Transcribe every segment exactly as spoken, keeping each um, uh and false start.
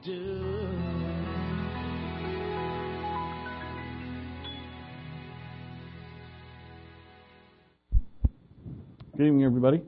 do. Good evening, everybody.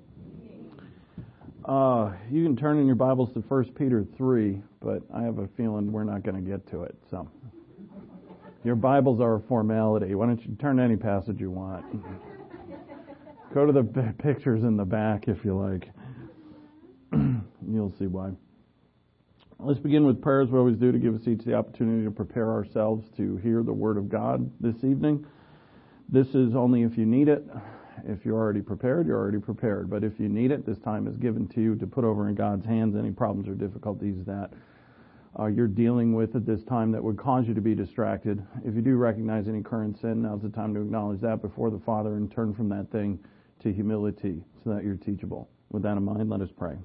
Uh, you can turn in your Bibles to First Peter three, but I have a feeling we're not going to get to it. So, your Bibles are a formality. Why don't you turn to any passage you want? Go to the p- pictures in the back if you like. You'll see why. Let's begin with prayers we always do to give us each the opportunity to prepare ourselves to hear the Word of God this evening. This is only if you need it. If you're already prepared, you're already prepared. But if you need it, this time is given to you to put over in God's hands any problems or difficulties that uh, you're dealing with at this time that would cause you to be distracted. If you do recognize any current sin, now's the time to acknowledge that before the Father and turn from that thing to humility so that you're teachable. With that in mind, let us pray.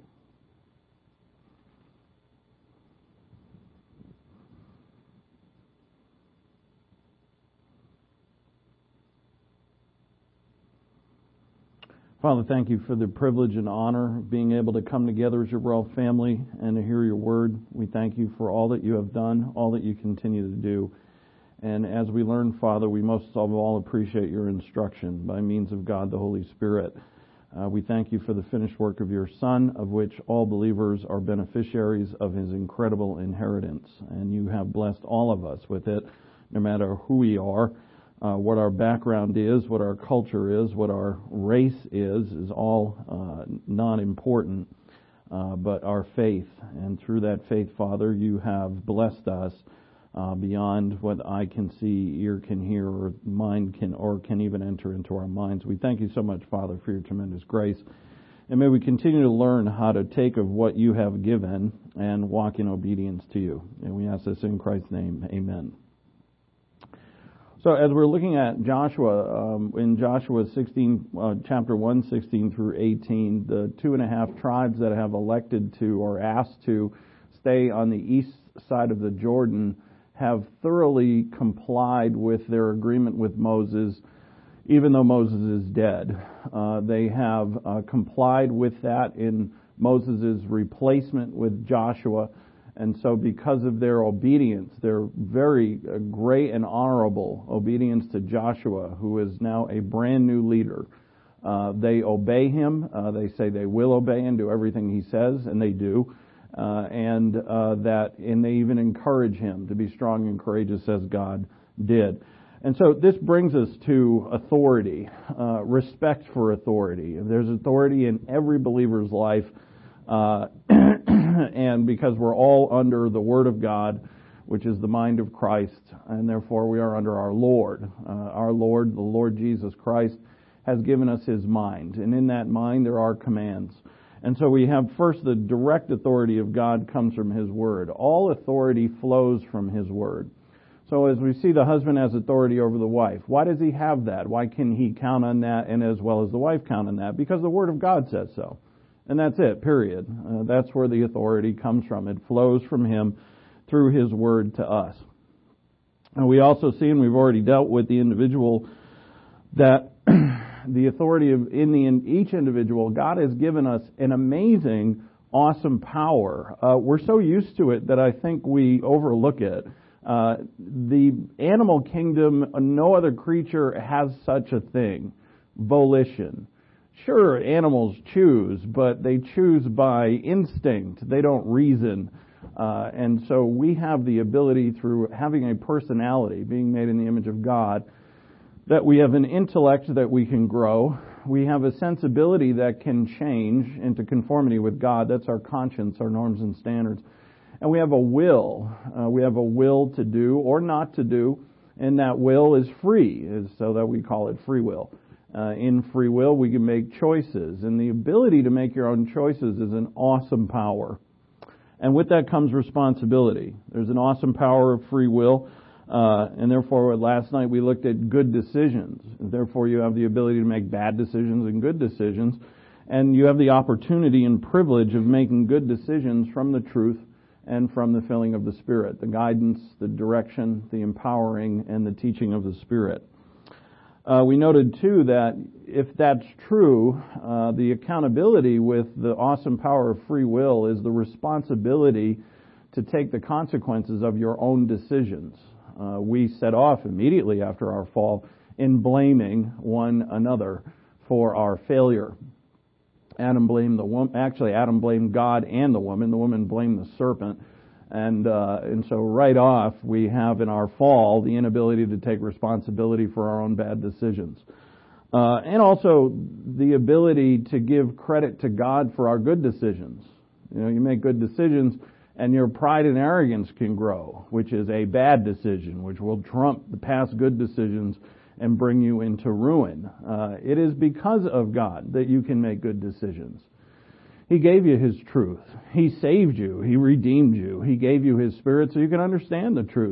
Father, thank you for the privilege and honor of being able to come together as your royal family and to hear your word. We thank you for all that you have done, all that you continue to do. And as we learn, Father, we most of all appreciate your instruction by means of God the Holy Spirit. Uh, we thank you for the finished work of your Son, of which all believers are beneficiaries of his incredible inheritance. And you have blessed all of us with it, no matter who we are. Uh, what our background is, what our culture is, what our race is, is all uh, not important, uh, but our faith. And through that faith, Father, you have blessed us uh, beyond what eye can see, ear can hear, or mind can, or can even enter into our minds. We thank you so much, Father, for your tremendous grace. And may we continue to learn how to take of what you have given and walk in obedience to you. And we ask this in Christ's name. Amen. So as we're looking at Joshua, um, in Joshua sixteen, uh, chapter one, sixteen through eighteen, the two and a half tribes that have elected to or asked to stay on the east side of the Jordan have thoroughly complied with their agreement with Moses, even though Moses is dead. Uh, they have uh, complied with that in Moses' replacement with Joshua. And so because of their obedience, their very uh, great and honorable obedience to Joshua, who is now a brand new leader, uh, they obey him. Uh, they say they will obey and do everything he says, and they do. Uh, and uh, that, and they even encourage him to be strong and courageous as God did. And so this brings us to authority, uh, respect for authority. There's authority in every believer's life. Uh, and because we're all under the Word of God, which is the mind of Christ, and therefore we are under our Lord. Uh, our Lord, the Lord Jesus Christ, has given us His mind, and in that mind there are commands. And so we have first the direct authority of God comes from His Word. All authority flows from His Word. So as we see the husband has authority over the wife, why does he have that? Why can he count on that, and as well as the wife count on that? Because the Word of God says so. And that's it, period. Uh, that's where the authority comes from. It flows from Him through His Word to us. And we also see, and we've already dealt with the individual, that the authority of in the in each individual, God has given us an amazing, awesome power. Uh, we're so used to it that I think we overlook it. Uh, the animal kingdom, no other creature has such a thing, volition. Sure, animals choose, but they choose by instinct. They don't reason. Uh, and so we have the ability through having a personality, being made in the image of God, that we have an intellect that we can grow. We have a sensibility that can change into conformity with God. That's our conscience, our norms and standards. And we have a will. Uh, we have a will to do or not to do, and that will is free, is so that we call it free will. Uh, in free will, we can make choices, and the ability to make your own choices is an awesome power. And with that comes responsibility. There's an awesome power of free will, uh, and therefore last night we looked at good decisions. And therefore you have the ability to make bad decisions and good decisions, and you have the opportunity and privilege of making good decisions from the truth and from the filling of the Spirit, the guidance, the direction, the empowering, and the teaching of the Spirit. Uh, we noted, too, that if that's true, uh, the accountability with the awesome power of free will is the responsibility to take the consequences of your own decisions. Uh, we set off immediately after our fall in blaming one another for our failure. Adam blamed the woman. Actually, Adam blamed God and the woman. The woman blamed the serpent. And uh, and so right off, we have in our fall the inability to take responsibility for our own bad decisions. Uh, and also the ability to give credit to God for our good decisions. You know, you make good decisions and your pride and arrogance can grow, which is a bad decision, which will trump the past good decisions and bring you into ruin. Uh, it is because of God that you can make good decisions. He gave you His truth. He saved you. He redeemed you. He gave you His Spirit so you can understand the truth.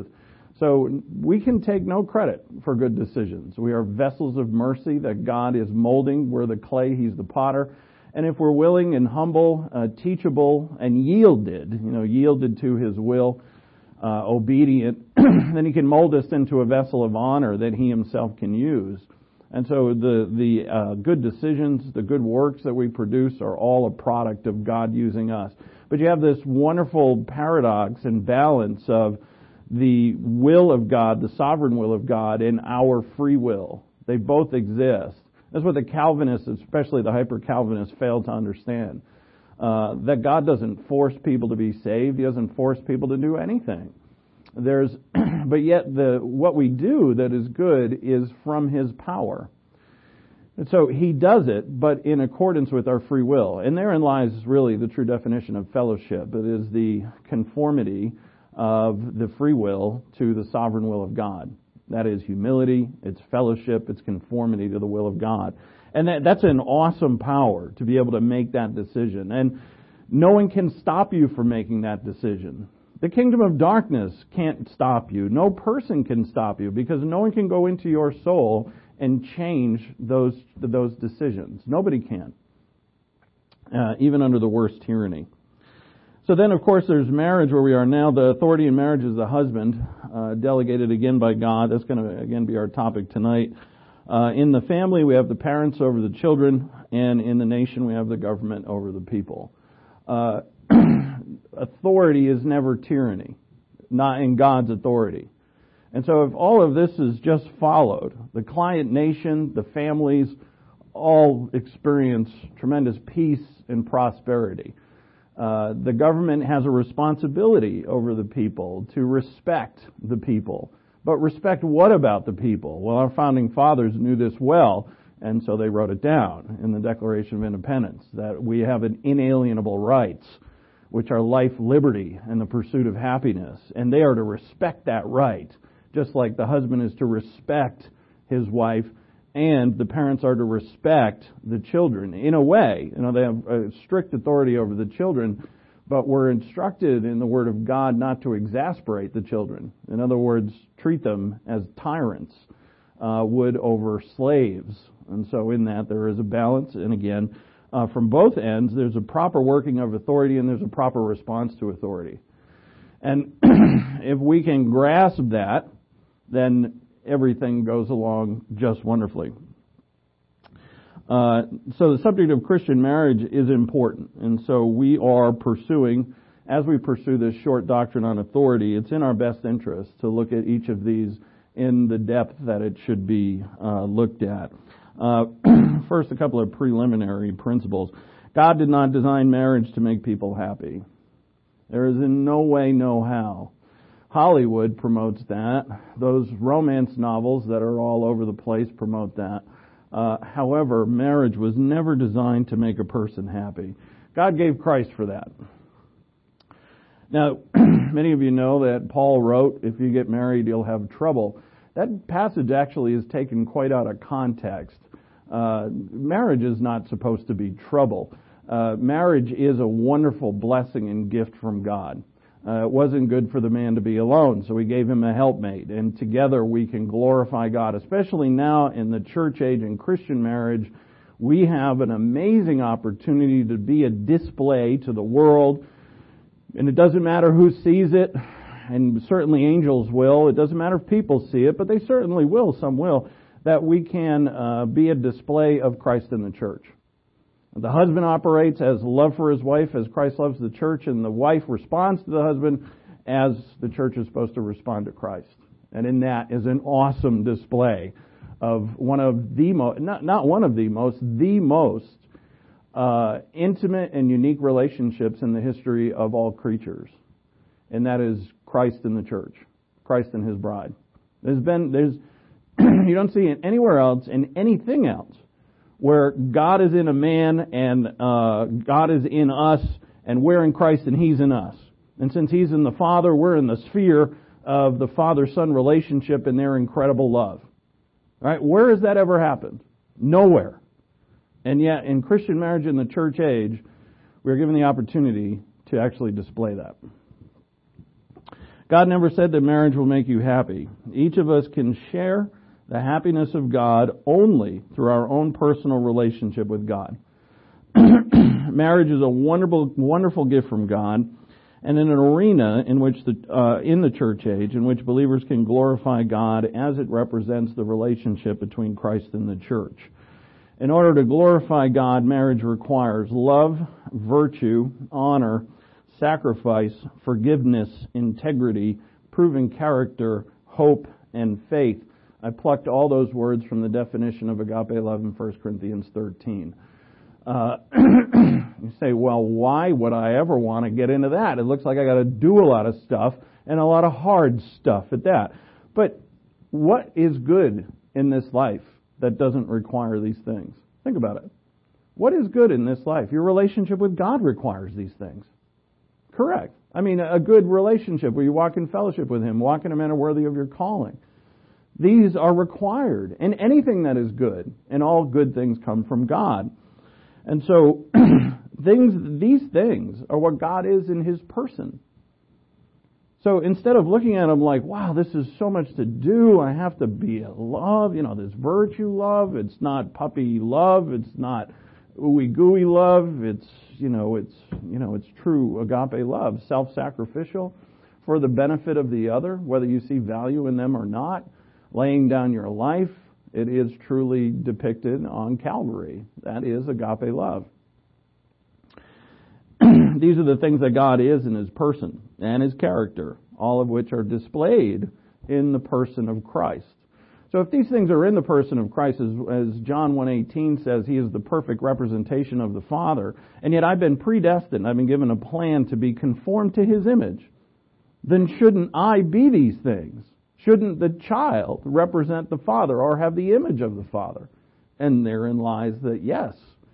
So we can take no credit for good decisions. We are vessels of mercy that God is molding. We're the clay, He's the potter. And if we're willing and humble, uh, teachable, and yielded, you know, yielded to His will, uh, obedient, then He can mold us into a vessel of honor that He Himself can use. And so the the uh, good decisions, the good works that we produce are all a product of God using us. But you have this wonderful paradox and balance of the will of God, the sovereign will of God, and our free will. They both exist. That's what the Calvinists, especially the hyper-Calvinists, fail to understand. Uh, that God doesn't force people to be saved. He doesn't force people to do anything. There's, but yet the what we do that is good is from His power. And so He does it, but in accordance with our free will. And therein lies really the true definition of fellowship. It is the conformity of the free will to the sovereign will of God. That is humility, it's fellowship, it's conformity to the will of God. And that, that's an awesome power to be able to make that decision. And no one can stop you from making that decision. The kingdom of darkness can't stop you. No person can stop you because no one can go into your soul and change those those decisions. Nobody can, uh, even under the worst tyranny. So then, of course, there's marriage where we are now. The authority in marriage is the husband, uh, delegated again by God. That's going to, again, be our topic tonight. Uh, in the family, we have the parents over the children, and in the nation, we have the government over the people. Uh, authority is never tyranny, not in God's authority. And so if all of this is just followed, the client nation, the families, all experience tremendous peace and prosperity. Uh, the government has a responsibility over the people to respect the people. But respect what about the people? Well, our founding fathers knew this well, and so they wrote it down in the Declaration of Independence, that we have an inalienable rights, which are life, liberty, and the pursuit of happiness. And they are to respect that right, just like the husband is to respect his wife, and the parents are to respect the children. In a way, you know, they have a strict authority over the children, but we're instructed in the Word of God not to exasperate the children. In other words, treat them as tyrants uh, would over slaves. And so in that there is a balance, and again, uh, from both ends, there's a proper working of authority and there's a proper response to authority. And if we can grasp that, then everything goes along just wonderfully. Uh, so the subject of Christian marriage is important. And so we are pursuing, as we pursue this short doctrine on authority, it's in our best interest to look at each of these in the depth that it should be uh, looked at. Uh, first, a couple of preliminary principles. God did not design marriage to make people happy. There is in no way, no how. Hollywood promotes that. Those romance novels that are all over the place promote that. Uh, however, marriage was never designed to make a person happy. God gave Christ for that. Now, many of you know that Paul wrote, if you get married, you'll have trouble. That passage actually is taken quite out of context. Uh, marriage is not supposed to be trouble. Uh, marriage is a wonderful blessing and gift from God. Uh, it wasn't good for the man to be alone, so He gave him a helpmate. And together we can glorify God. Especially now in the church age and Christian marriage, we have an amazing opportunity to be a display to the world. And it doesn't matter who sees it, and certainly angels will. It doesn't matter if people see it, but they certainly will, some will, that we can uh, be a display of Christ in the church. The husband operates as love for his wife as Christ loves the church, and the wife responds to the husband as the church is supposed to respond to Christ. And in that is an awesome display of one of the most, not, not one of the most, the most uh, intimate and unique relationships in the history of all creatures. And that is Christ and the church, Christ and his bride. There's been, there's, you don't see it anywhere else, in anything else, where God is in a man and uh, God is in us, and we're in Christ and he's in us. And since he's in the Father, we're in the sphere of the Father-Son relationship and their incredible love. Right? Where has that ever happened? Nowhere. And yet, in Christian marriage in the church age, we're given the opportunity to actually display that. God never said that marriage will make you happy. Each of us can share the happiness of God only through our own personal relationship with God. Marriage is a wonderful, wonderful gift from God, and in an arena in which the uh, in the church age in which believers can glorify God as it represents the relationship between Christ and the church. In order to glorify God, marriage requires love, virtue, honor, sacrifice, forgiveness, integrity, proven character, hope, and faith. I plucked all those words from the definition of agape love in First Corinthians thirteen. Uh, you say, well, why would I ever want to get into that? It looks like I got to do a lot of stuff, and a lot of hard stuff at that. But what is good in this life that doesn't require these things? Think about it. What is good in this life? Your relationship with God requires these things. Correct. I mean, a good relationship where you walk in fellowship with Him, walk in a manner worthy of your calling. These are required. And anything that is good, and all good things come from God. And so, things, these things are what God is in His person. So instead of looking at Him like, wow, this is so much to do, I have to be a love, you know, this virtue love, it's not puppy love, it's not ooey gooey love, it's, you know, it's, you know, it's true agape love, self-sacrificial for the benefit of the other, whether you see value in them or not, laying down your life. It is truly depicted on Calvary. That is agape love. These are the things that God is in His person and His character, all of which are displayed in the person of Christ. So if these things are in the person of Christ, as, as John one eighteen says, He is the perfect representation of the Father, and yet I've been predestined, I've been given a plan to be conformed to His image, then shouldn't I be these things? Shouldn't the child represent the Father or have the image of the Father? And therein lies the yes.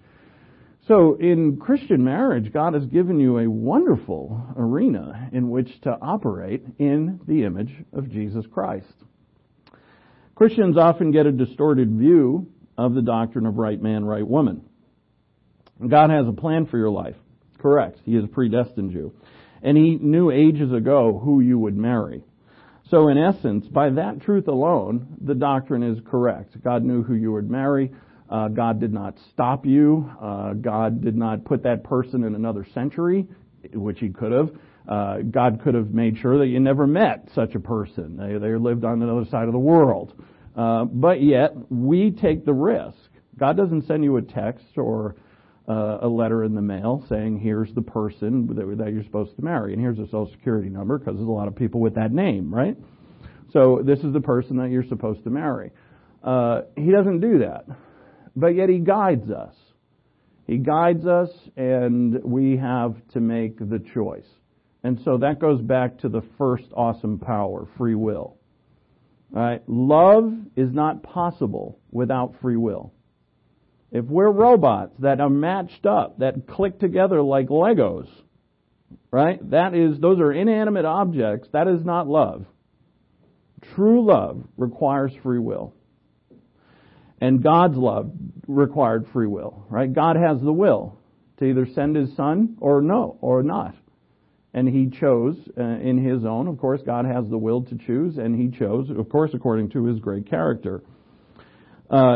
So in Christian marriage, God has given you a wonderful arena in which to operate in the image of Jesus Christ. Christians often get a distorted view of the doctrine of right man, right woman. God has a plan for your life. Correct. He has predestined you. And He knew ages ago who you would marry. So in essence, by that truth alone, the doctrine is correct. God knew who you would marry. Uh, God did not stop you. Uh, God did not put that person in another century, which He could have. Uh, God could have made sure that you never met such a person. They, they lived on the other side of the world. Uh, but yet, we take the risk. God doesn't send you a text or uh, a letter in the mail saying, here's the person that, that you're supposed to marry, and here's a social security number, because there's a lot of people with that name, right? So this is the person that you're supposed to marry. Uh, he doesn't do that. But yet He guides us. He guides us, and we have to make the choice. And so that goes back to the first awesome power, free will. All right? Love is not possible without free will. If we're robots that are matched up, that click together like Legos, right? That is, those are inanimate objects. That is not love. True love requires free will. And God's love required free will, right? God has the will to either send His Son or no, or not. And He chose uh, in His own. Of course, God has the will to choose, and He chose, of course, according to His great character. Uh,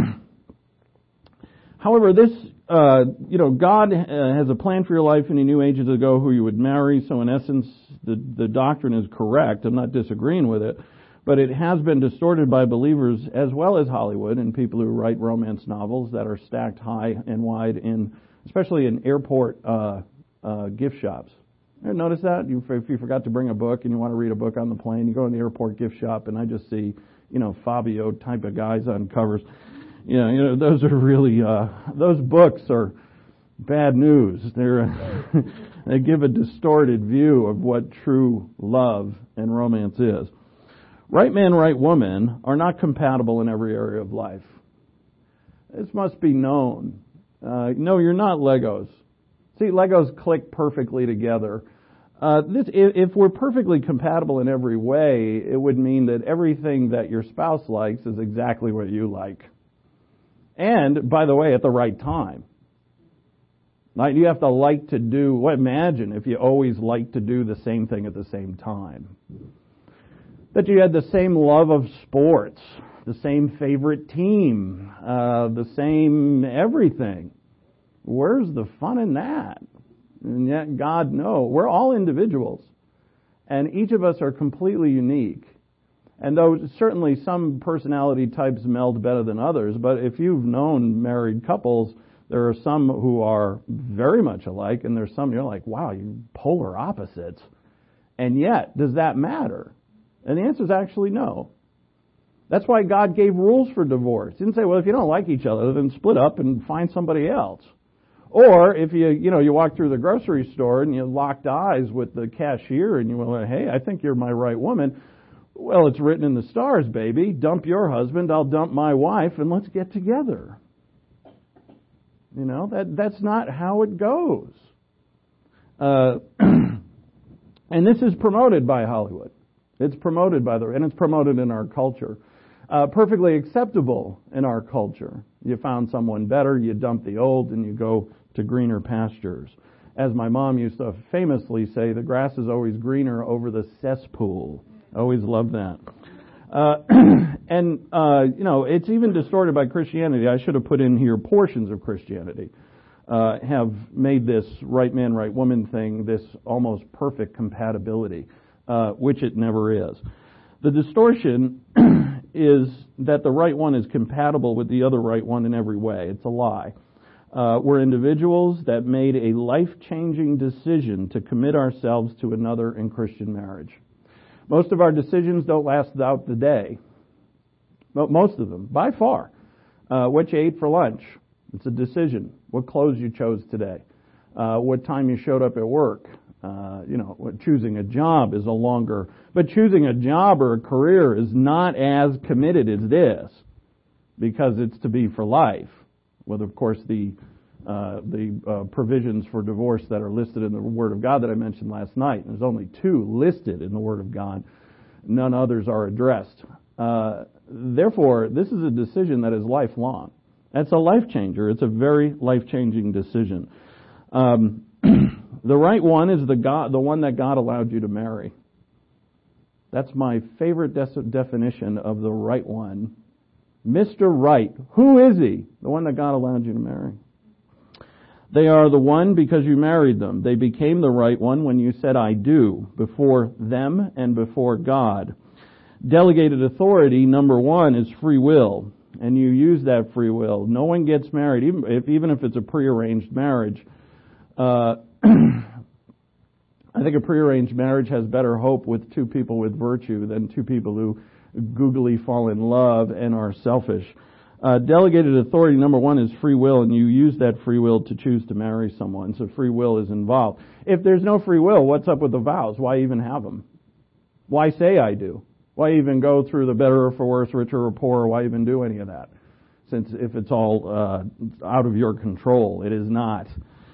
however, this, uh, you know, God uh, has a plan for your life, and He knew ages ago who you would marry. So in essence, the, the doctrine is correct. I'm not disagreeing with it. But it has been distorted by believers as well as Hollywood and people who write romance novels that are stacked high and wide in, especially in airport uh, uh, gift shops. You ever notice that? You, if you forgot to bring a book and you want to read a book on the plane, you go in the airport gift shop and I just see, you know, Fabio type of guys on covers. You know, you know those are really, uh, those books are bad news. They're, they give a distorted view of what true love and romance is. Right man, right woman are not compatible in every area of life. This must be known. Uh, no, you're not Legos. See, Legos click perfectly together. Uh, this, if, if we're perfectly compatible in every way, it would mean that everything that your spouse likes is exactly what you like. And, by the way, at the right time. Like, you have to like to do, well, imagine if you always like to do the same thing at the same time. That you had the same love of sports, the same favorite team, uh, the same everything. Where's the fun in that? And yet God knows. We're all individuals. And each of us are completely unique. And though certainly some personality types meld better than others, but if you've known married couples, there are some who are very much alike, and there's some you're like, wow, you're polar opposites. And yet, does that matter? And the answer is actually no. That's why God gave rules for divorce. He didn't say, well, if you don't like each other, then split up and find somebody else. Or if you, you know, you walk through the grocery store and you locked eyes with the cashier and you went, hey, I think you're my right woman. Well, it's written in the stars, baby. Dump your husband, I'll dump my wife, and let's get together. You know, that that's not how it goes. Uh, and this is promoted by Hollywood. It's promoted by the, and it's promoted in our culture. Uh, perfectly acceptable in our culture. You found someone better, you dump the old, and you go to greener pastures. As my mom used to famously say, the grass is always greener over the cesspool. I always loved that. Uh, and, uh, you know, it's even distorted by Christianity. I should have put in here portions of Christianity. Uh, have made this right man, right woman thing this almost perfect compatibility, uh, which it never is. The distortion is that the right one is compatible with the other right one in every way. It's a lie. Uh, we're individuals that made a life-changing decision to commit ourselves to another in Christian marriage. Most of our decisions don't last out the day. Most of them, by far. Uh, what you ate for lunch, it's a decision. What clothes you chose today. Uh, what time you showed up at work. Uh, you know, choosing a job is a longer, but choosing a job or a career is not as committed as this, because it's to be for life. With, of course, the uh, the uh, provisions for divorce that are listed in the Word of God that I mentioned last night. There's only two listed in the Word of God. None others are addressed. Uh, therefore, this is a decision that is lifelong. That's a life changer. It's a very life-changing decision. Um, the right one is the God, the one that God allowed you to marry. That's my favorite de- definition of the right one. Mister Right. Who is he? The one that God allowed you to marry. They are the one because you married them. They became the right one when you said, I do, before them and before God. Delegated authority, number one, is free will. And you use that free will. No one gets married, even if, even if it's a prearranged marriage. Uh, I think a prearranged marriage has better hope with two people with virtue than two people who googly fall in love and are selfish. Uh, delegated authority, number one, is free will, and you use that free will to choose to marry someone. So free will is involved. If there's no free will, what's up with the vows? Why even have them? Why say I do? Why even go through the better or for worse, richer or poorer? Why even do any of that? Since if it's all uh, out of your control, it is not.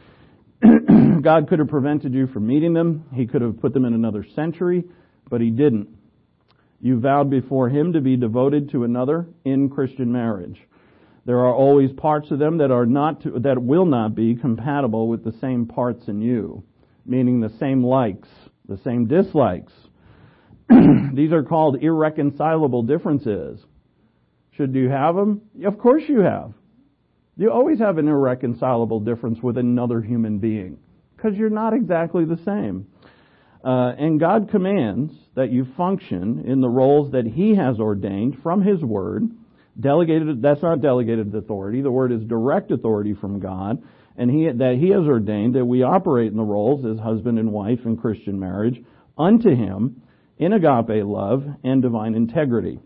God could have prevented you from meeting them. He could have put them in another century, but He didn't. You vowed before Him to be devoted to another in Christian marriage. There are always parts of them that are not to, that will not be compatible with the same parts in you, meaning the same likes, the same dislikes. These are called irreconcilable differences. Should you have them? Of course you have. You always have an irreconcilable difference with another human being because you're not exactly the same. Uh, and God commands that you function in the roles that He has ordained from His Word. Delegated, that's not delegated authority. The Word is direct authority from God, and he, that He has ordained that we operate in the roles as husband and wife in Christian marriage unto Him in agape love and divine integrity.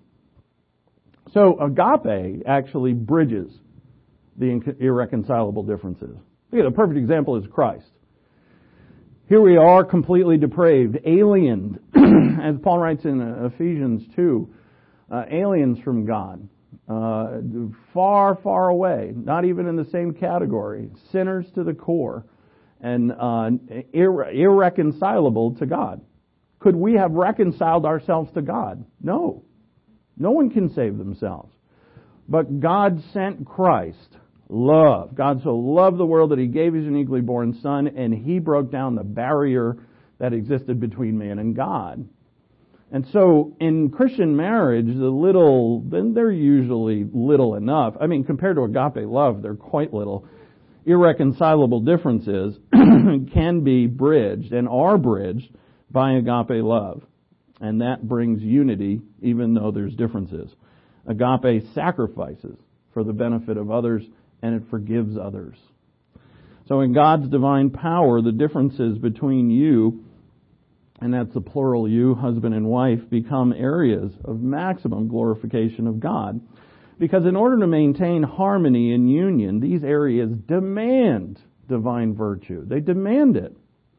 So agape actually bridges the irreconcilable differences. Look, a perfect example is Christ. Here we are completely depraved, aliened, as Paul writes in Ephesians two, uh, aliens from God, uh, far, far away, not even in the same category, sinners to the core, and uh, irre- irreconcilable to God. Could we have reconciled ourselves to God? No. No one can save themselves. But God sent Christ. Love. God so loved the world that He gave His uniquely born Son, and He broke down the barrier that existed between man and God. And so in Christian marriage, the little, then they're usually little enough. I mean, compared to agape love, they're quite little. Irreconcilable differences can be bridged and are bridged by agape love. And that brings unity even though there's differences. Agape sacrifices for the benefit of others, and it forgives others. So in God's divine power, the differences between you, and that's the plural you, husband and wife, become areas of maximum glorification of God. Because in order to maintain harmony and union, these areas demand divine virtue. They demand it.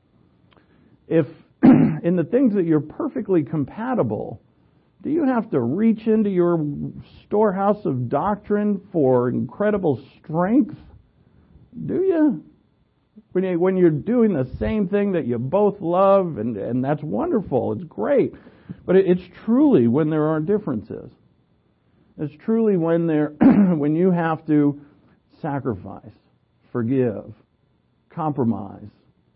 If in the things that you're perfectly compatible, do you have to reach into your storehouse of doctrine for incredible strength? Do you? When, you, when you're doing the same thing that you both love, and, and that's wonderful, it's great. But it, it's truly when there are differences. It's truly when there, when you have to sacrifice, forgive, compromise,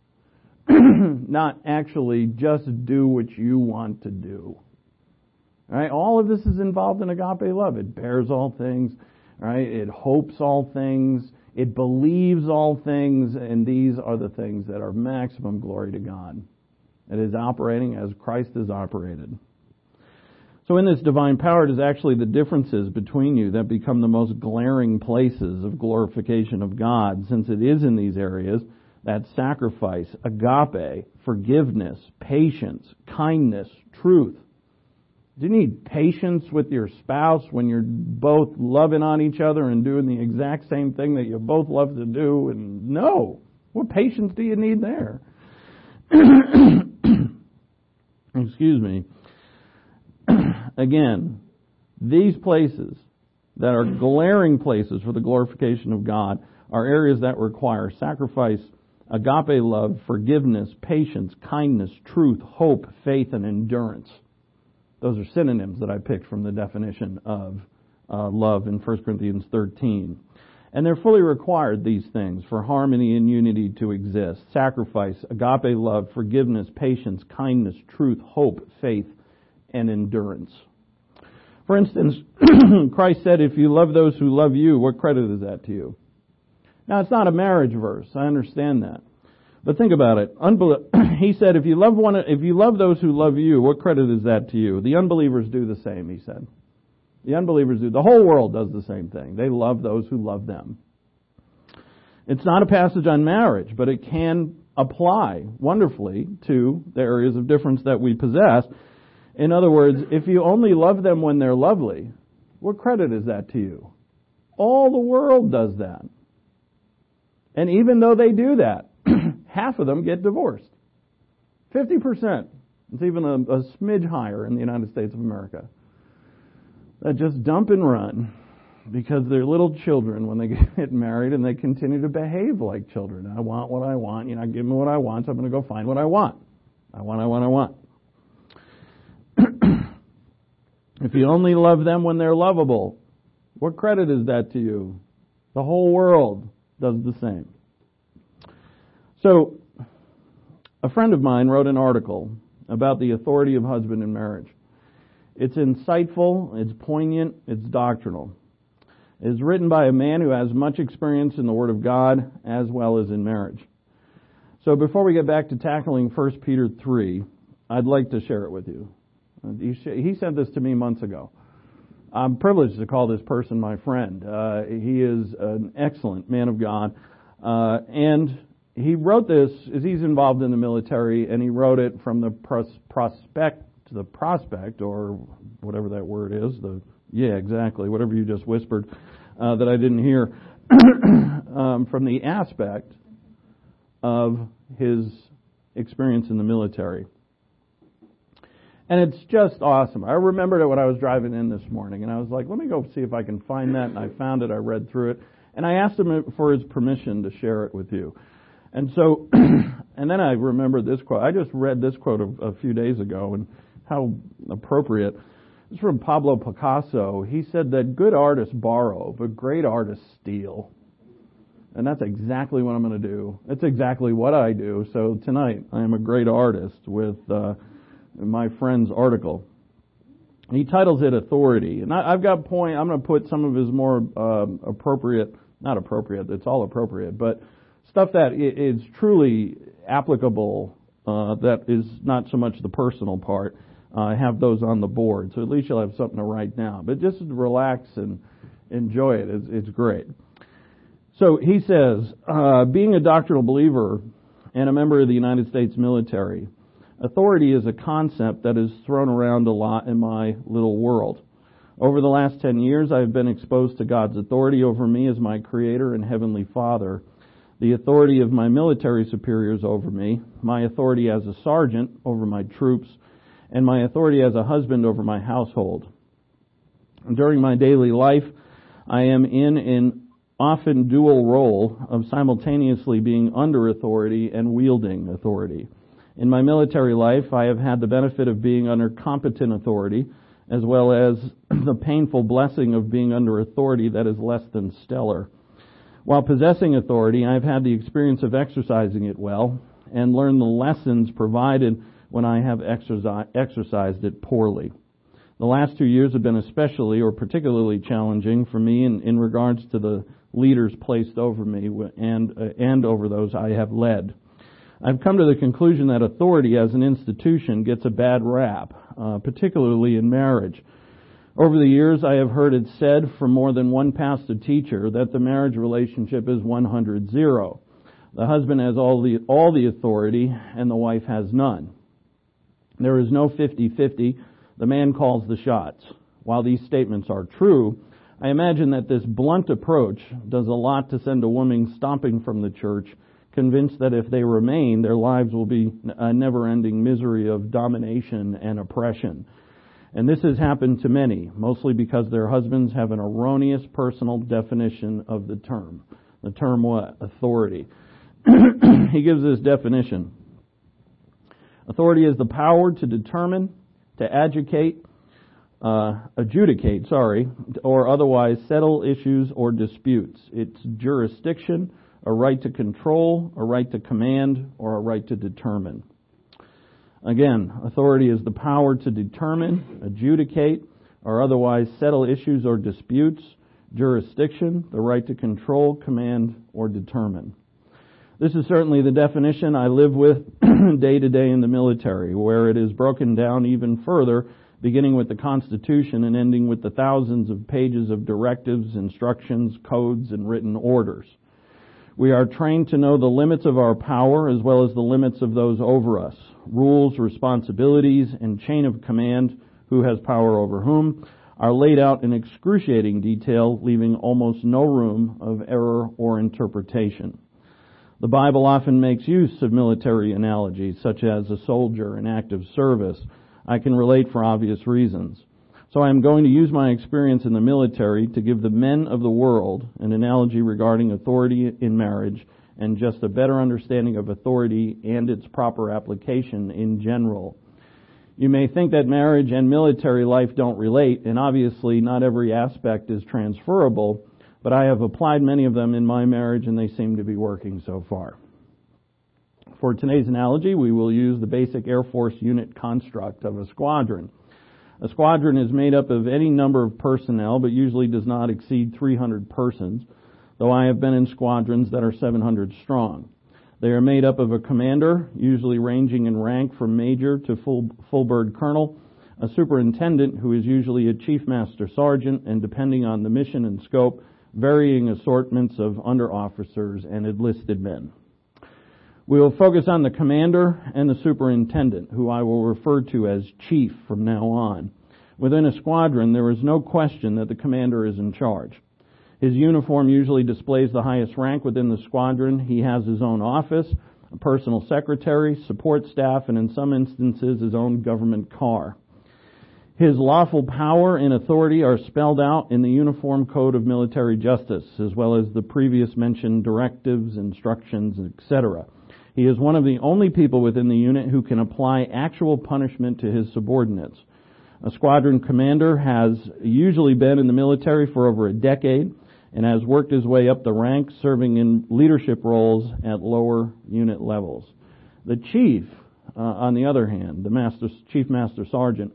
not actually just do what you want to do. Right? All of this is involved in agape love. It bears all things, right? It hopes all things, it believes all things, and these are the things that are maximum glory to God. It is operating as Christ is operated. So in this divine power, it is actually the differences between you that become the most glaring places of glorification of God, since it is in these areas that sacrifice, agape, forgiveness, patience, kindness, truth. Do you need patience with your spouse when you're both loving on each other and doing the exact same thing that you both love to do? And no. What patience do you need there? Excuse me. Again, these places that are glaring places for the glorification of God are areas that require sacrifice, agape love, forgiveness, patience, kindness, truth, hope, faith, and endurance. Those are synonyms that I picked from the definition of uh, love in First Corinthians thirteen. And they're fully required, these things, for harmony and unity to exist. Sacrifice, agape love, forgiveness, patience, kindness, truth, hope, faith, and endurance. For instance, Christ said, if you love those who love you, what credit is that to you? Now, it's not a marriage verse. I understand that. But think about it. Unbel- he said, if you love one, if you love those who love you, what credit is that to you? The unbelievers do the same, he said. The unbelievers do. The whole world does the same thing. They love those who love them. It's not a passage on marriage, but it can apply wonderfully to the areas of difference that we possess. In other words, if you only love them when they're lovely, what credit is that to you? All the world does that. And even though they do that, half of them get divorced. fifty percent. It's even a, a smidge higher in the United States of America. That just dump and run because they're little children when they get married and they continue to behave like children. I want what I want. You're not giving me what I want, so I'm going to go find what I want. I want, I want, I want. If you only love them when they're lovable, what credit is that to you? The whole world does the same. So, a friend of mine wrote an article about the authority of husband in marriage. It's insightful, it's poignant, it's doctrinal. It is written by a man who has much experience in the Word of God as well as in marriage. So before we get back to tackling First Peter three, I'd like to share it with you. He, sh- he sent this to me months ago. I'm privileged to call this person my friend. Uh, he is an excellent man of God. Uh, and he wrote this as he's involved in the military, and he wrote it from the pros- prospect, the prospect, or whatever that word is. The yeah, exactly, whatever you just whispered uh, that I didn't hear. um, from the aspect of his experience in the military. And it's just awesome. I remembered it when I was driving in this morning, and I was like, let me go see if I can find that, and I found it, I read through it, and I asked him for his permission to share it with you. And so, and then I remembered this quote. I just read this quote a, a few days ago, and how appropriate. It's from Pablo Picasso. He said that good artists borrow, but great artists steal. And that's exactly what I'm going to do. That's exactly what I do. So tonight, I am a great artist with uh, my friend's article. He titles it Authority. And I, I've got point, I'm going to put some of his more uh, appropriate, not appropriate, it's all appropriate, but stuff that is truly applicable, uh, that is not so much the personal part. Uh, I have those on the board, so at least you'll have something to write down. But just relax and enjoy it. It's, it's great. So he says, uh, being a doctrinal believer and a member of the United States military, authority is a concept that is thrown around a lot in my little world. Over the last ten years, I have been exposed to God's authority over me as my Creator and Heavenly Father, the authority of my military superiors over me, my authority as a sergeant over my troops, and my authority as a husband over my household. During my daily life, I am in an often dual role of simultaneously being under authority and wielding authority. In my military life, I have had the benefit of being under competent authority, as well as the painful blessing of being under authority that is less than stellar. While possessing authority, I have had the experience of exercising it well and learned the lessons provided when I have exerci- exercised it poorly. The last two years have been especially or particularly challenging for me in, in regards to the leaders placed over me and, uh, and over those I have led. I've come to the conclusion that authority as an institution gets a bad rap, uh, particularly in marriage. Over the years, I have heard it said from more than one pastor teacher that the marriage relationship is one hundred zero. The husband has all the, all the authority and the wife has none. There is no fifty-fifty. The man calls the shots. While these statements are true, I imagine that this blunt approach does a lot to send a woman stomping from the church, convinced that if they remain, their lives will be a never-ending misery of domination and oppression. And this has happened to many, mostly because their husbands have an erroneous personal definition of the term. The term what? Authority. He gives this definition. Authority is the power to determine, to adjudicate, uh, adjudicate, sorry, or otherwise settle issues or disputes. It's jurisdiction, a right to control, a right to command, or a right to determine. Again, authority is the power to determine, adjudicate, or otherwise settle issues or disputes. Jurisdiction, the right to control, command, or determine. This is certainly the definition I live with day to day in the military, where it is broken down even further, beginning with the Constitution and ending with the thousands of pages of directives, instructions, codes, and written orders. We are trained to know the limits of our power as well as the limits of those over us. Rules, responsibilities, and chain of command, who has power over whom, are laid out in excruciating detail, leaving almost no room of error or interpretation. The Bible often makes use of military analogies, such as a soldier in active service. I can relate for obvious reasons. So I am going to use my experience in the military to give the men of the world an analogy regarding authority in marriage and just a better understanding of authority and its proper application in general. You may think that marriage and military life don't relate, and obviously not every aspect is transferable, but I have applied many of them in my marriage and they seem to be working so far. For today's analogy, we will use the basic Air Force unit construct of a squadron. A squadron is made up of any number of personnel, but usually does not exceed three hundred persons, though I have been in squadrons that are seven hundred strong. They are made up of a commander, usually ranging in rank from major to full, full bird colonel, a superintendent who is usually a chief master sergeant, and depending on the mission and scope, varying assortments of under-officers and enlisted men. We will focus on the commander and the superintendent, who I will refer to as chief from now on. Within a squadron, there is no question that the commander is in charge. His uniform usually displays the highest rank within the squadron. He has his own office, a personal secretary, support staff, and in some instances his own government car. His lawful power and authority are spelled out in the Uniform Code of Military Justice, as well as the previous mentioned directives, instructions, et cetera. He is one of the only people within the unit who can apply actual punishment to his subordinates. A squadron commander has usually been in the military for over a decade and has worked his way up the ranks, serving in leadership roles at lower unit levels. The chief, uh, on the other hand, the master, chief master sergeant,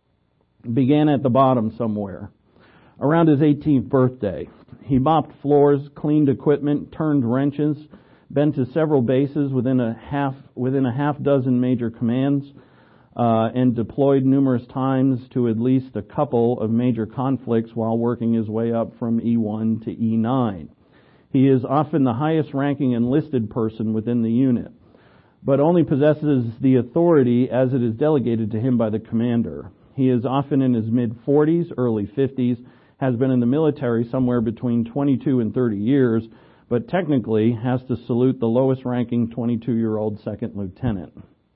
began at the bottom somewhere. Around his eighteenth birthday, he mopped floors, cleaned equipment, turned wrenches, been to several bases within a half within a half dozen major commands, uh, and deployed numerous times to at least a couple of major conflicts while working his way up from E one to E nine. He is often the highest ranking enlisted person within the unit, but only possesses the authority as it is delegated to him by the commander. He is often in his mid-forties, early fifties, has been in the military somewhere between twenty-two and thirty years, but technically has to salute the lowest-ranking twenty-two-year-old second lieutenant.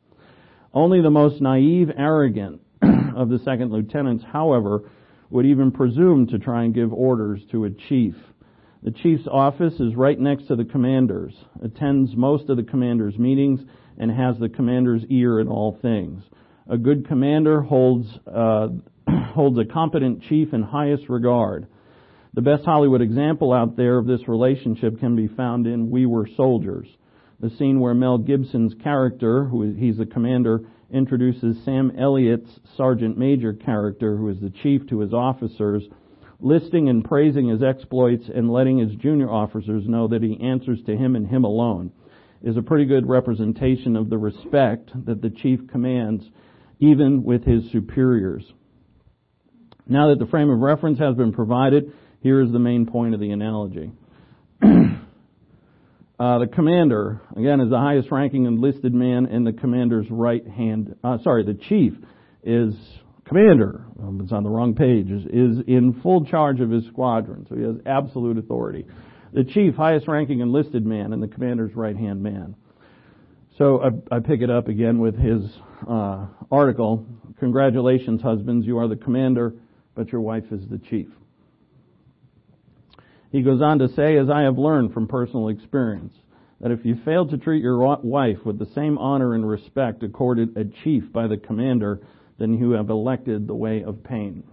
Only the most naive, arrogant of the second lieutenants, however, would even presume to try and give orders to a chief. The chief's office is right next to the commander's, attends most of the commander's meetings, and has the commander's ear in all things. A good commander holds uh, holds a competent chief in highest regard. The best Hollywood example out there of this relationship can be found in We Were Soldiers, the scene where Mel Gibson's character, who is, he's the commander, introduces Sam Elliott's Sergeant Major character, who is the chief, to his officers, listing and praising his exploits and letting his junior officers know that he answers to him and him alone, is a pretty good representation of the respect that the chief commands even with his superiors. Now that the frame of reference has been provided, here is the main point of the analogy. uh, the commander, again, is the highest ranking enlisted man in the commander's right hand. Uh, sorry, the chief is commander. Um, it's on the wrong page. Is, is in full charge of his squadron, so he has absolute authority. The chief, highest ranking enlisted man, and the commander's right hand man. So I, I pick it up again with his uh, article. Congratulations, husbands, you are the commander, but your wife is the chief. He goes on to say, as I have learned from personal experience, that if you fail to treat your wife with the same honor and respect accorded a chief by the commander, then you have elected the way of pain.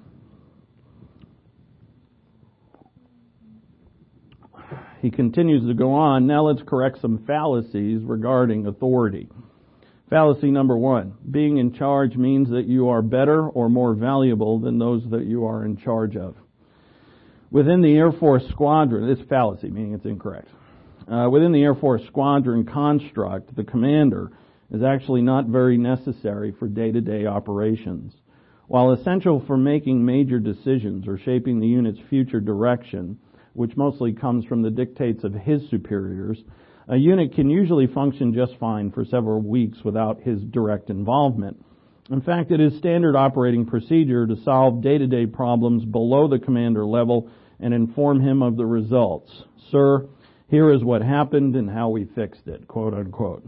He continues to go on. Now let's correct some fallacies regarding authority. Fallacy number one. Being in charge means that you are better or more valuable than those that you are in charge of. Within the Air Force squadron, this fallacy, meaning it's incorrect. Uh, within the Air Force squadron construct, the commander is actually not very necessary for day-to-day operations. While essential for making major decisions or shaping the unit's future direction, which mostly comes from the dictates of his superiors, a unit can usually function just fine for several weeks without his direct involvement. In fact, it is standard operating procedure to solve day-to-day problems below the commander level and inform him of the results. Sir, here is what happened and how we fixed it, quote unquote.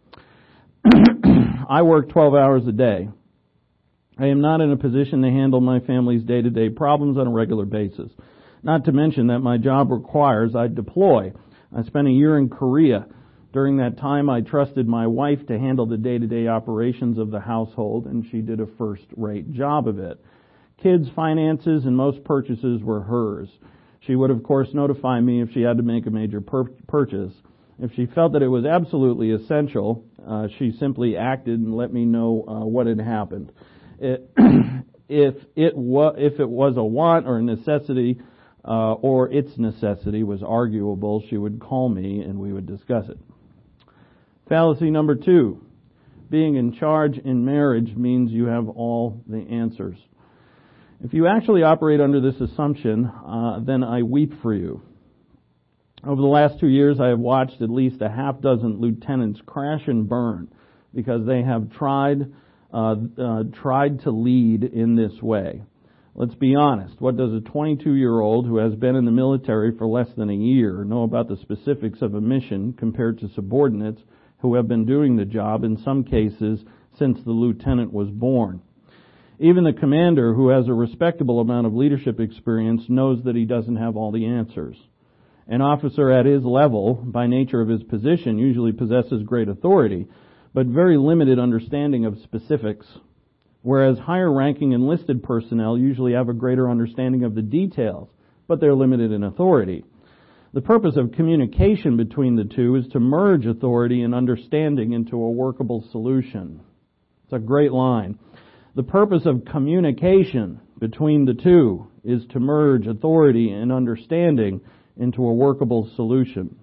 I work twelve hours a day. I am not in a position to handle my family's day-to-day problems on a regular basis. Not to mention that my job requires I deploy. I spent a year in Korea. During that time, I trusted my wife to handle the day-to-day operations of the household, and she did a first-rate job of it. Kids' finances and most purchases were hers. She would, of course, notify me if she had to make a major pur- purchase. If she felt that it was absolutely essential, uh, she simply acted and let me know uh, what had happened. It, if it wa- if it was a want or a necessity, uh, or its necessity was arguable, she would call me and we would discuss it. Fallacy number two. being in charge in marriage means you have all the answers. If you actually operate under this assumption, uh, then I weep for you. Over the last two years, I have watched at least a half dozen lieutenants crash and burn because they have tried uh, uh, tried to lead in this way. Let's be honest. What does a twenty-two-year-old who has been in the military for less than a year know about the specifics of a mission compared to subordinates who have been doing the job, in some cases, since the lieutenant was born? Even the commander, who has a respectable amount of leadership experience, knows that he doesn't have all the answers. An officer at his level, by nature of his position, usually possesses great authority, but very limited understanding of specifics, whereas higher-ranking enlisted personnel usually have a greater understanding of the details, but they're limited in authority. The purpose of communication between the two is to merge authority and understanding into a workable solution. It's a great line. The purpose of communication between the two is to merge authority and understanding into a workable solution.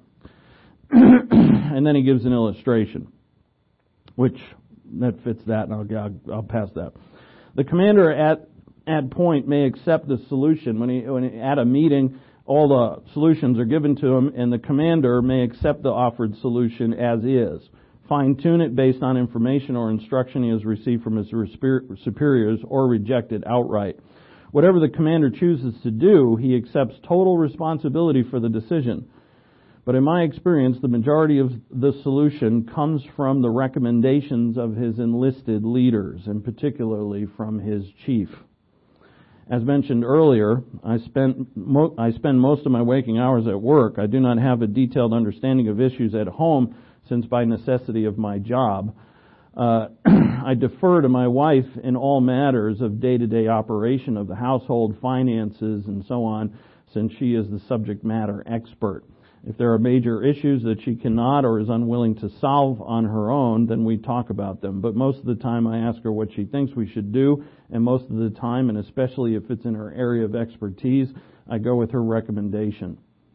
And then he gives an illustration, which that fits that, and I'll, I'll, I'll pass that. The commander at at point may accept the solution. When he, when he at a meeting, all the solutions are given to him, and the commander may accept the offered solution as is, fine-tune it based on information or instruction he has received from his superiors, or reject it outright. Whatever the commander chooses to do, he accepts total responsibility for the decision. But in my experience, the majority of the solution comes from the recommendations of his enlisted leaders, and particularly from his chief. As mentioned earlier, I spend mo- I spend most of my waking hours at work. I do not have a detailed understanding of issues at home, since by necessity of my job, uh, I defer to my wife in all matters of day-to-day operation of the household, finances, and so on, since she is the subject matter expert. If there are major issues that she cannot or is unwilling to solve on her own, then we talk about them. But most of the time I ask her what she thinks we should do, and most of the time, and especially if it's in her area of expertise, I go with her recommendation.